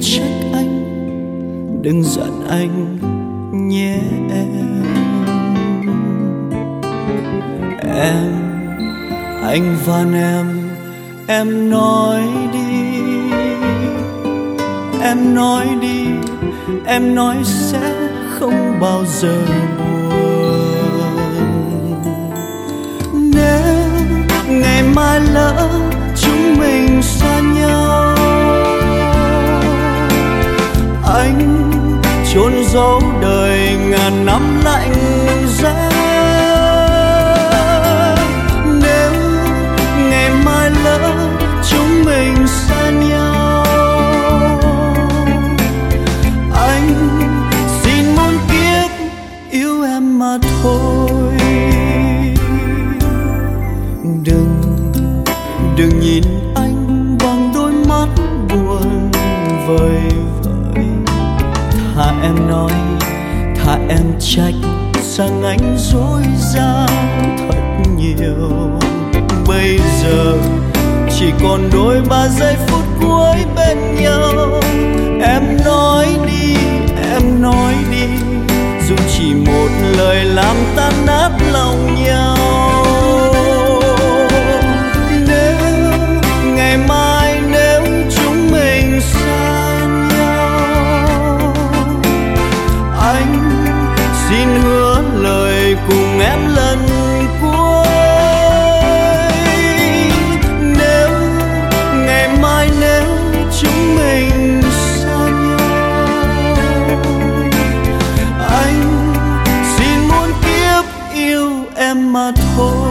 trách anh, đừng giận anh nhé em. Anh van em nói đi, em nói đi, em nói sẽ không bao giờ buồn. Nếu ngày mai lỡ chúng mình xa nhau, anh chôn giấu đời ngàn năm lạnh giá. Nếu ngày mai lỡ chúng mình xa nhau, anh xin muôn kiếp yêu em mà thôi. Đừng nhìn anh bằng đôi mắt buồn vời vợi. Thà em nói, thà em trách rằng anh dối gian thật nhiều. Bây giờ chỉ còn đôi ba giây phút cuối bên nhau. Em nói đi, em nói đi, dù chỉ một lời làm tan nát lòng nhau. Nếu ngày mai nếu chúng mình xa nhau, anh xin hứa lời cùng em lần cuối. Nếu ngày mai nếu chúng mình xa nhau, anh xin muôn kiếp yêu em mà thôi.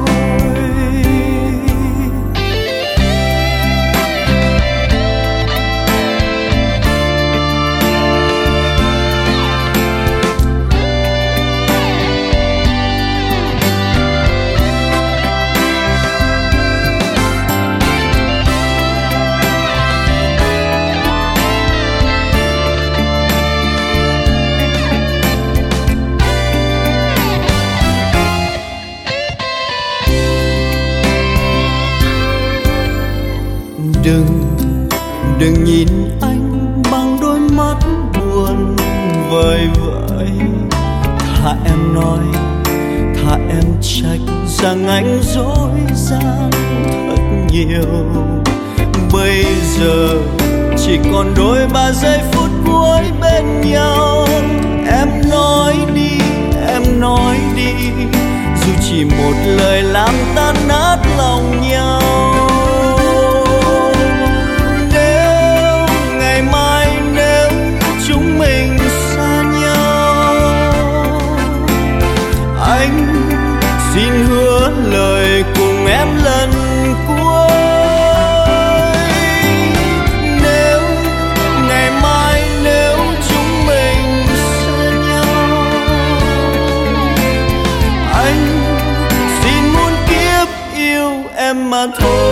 Đừng nhìn anh bằng đôi mắt buồn vời vợi. Thà em nói, thà em trách rằng anh dối gian thật nhiều. Bây giờ chỉ còn đôi ba giây phút cuối bên nhau. Em nói đi, em nói đi, dù chỉ một lời làm tan nát lòng nhau. Xin hứa lời cùng em lần cuối. Nếu ngày mai nếu chúng mình xa nhau, anh xin muôn kiếp yêu em mà thôi.